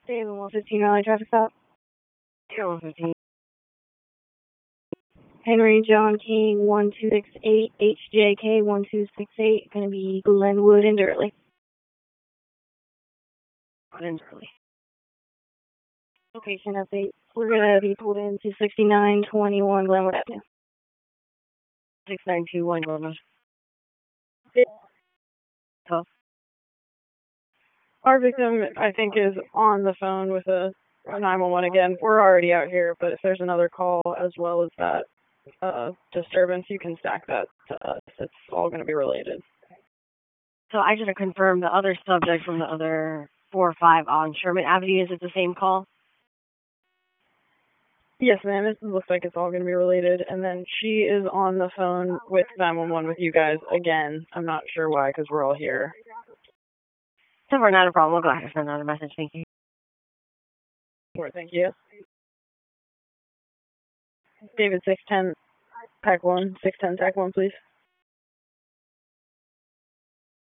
David 115 Raleigh traffic stop. 115. Henry John King 1268 HJK 1268. Gonna be Glenwood and Durley. Location update. We're gonna be pulled into 6921 Glenwood Avenue. 6921 Glenwood. Tough. Our victim, I think, is on the phone with a 911 again. We're already out here, but if there's another call as well as that disturbance, you can stack that to us. It's all going to be related. So I just confirmed the other subject from the other 405 on Sherman Avenue. Is it the same call? Yes, ma'am. It looks like it's all going to be related. And then she is on the phone with 911 with you guys again. I'm not sure why, because we're all here. So far, not a problem. We'll go ahead and send out a message. Thank you. Sure, thank you. David 610, Pack 1, 610, Pack 1, please.